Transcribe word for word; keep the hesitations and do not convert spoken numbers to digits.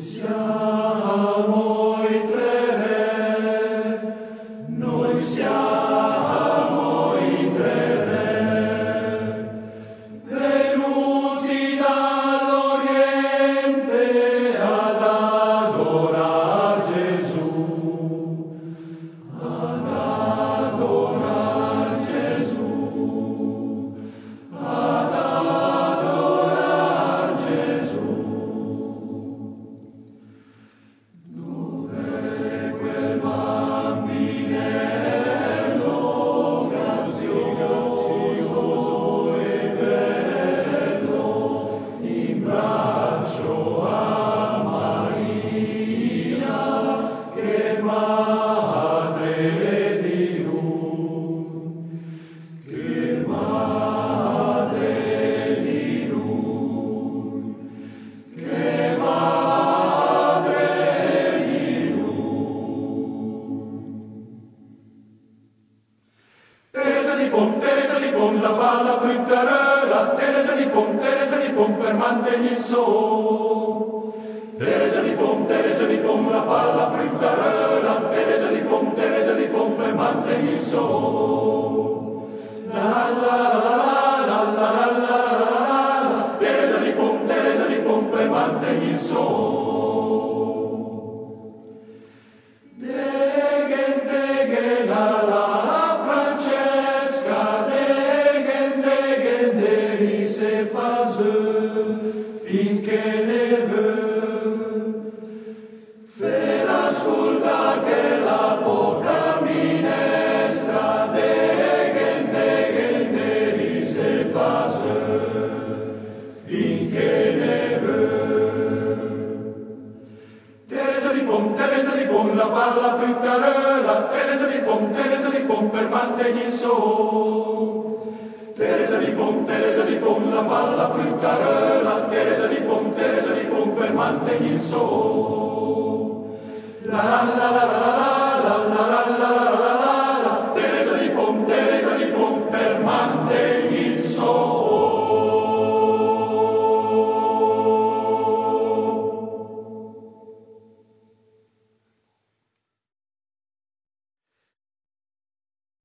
siamo i tre re, noi siamo i tre re, venuti dall'Oriente ad adorar Gesù, ad adorar Gesù, ad adorar Gesù. Dov'è quel bambinello grazioso e bello in braccio a Maria, che madre di lui, che madre di lui, che madre di lui. Teresa di Pom, Teresa di Pom, la palla frittarella, Teresa di Pom, Teresa di Pom, per mantenere il sol. Teresa di Pom, Teresa di Pom, la palla frittarella, Teresa di Pom, Teresa di Pom, per mantenere il sol. La la la la la la la la la, Teresa di Pom, Teresa di Pom, per mantenere il sol. Degen, degen, la la, Francesca, degen, degen, deri se fase, finché ne veut. Fai ascolta che la poca minestra, degen, degen, deri se fase, finché ne veut. Teresa di Pom, Teresa di Pom, la palla frittarella, Teresa di Pom, Teresa di Pom, per mantenere il sol. Teresa di Pom, Teresa di Pom, la palla frittarella, Teresa di Pom, Teresa di Pom, per mantenere il sol. La la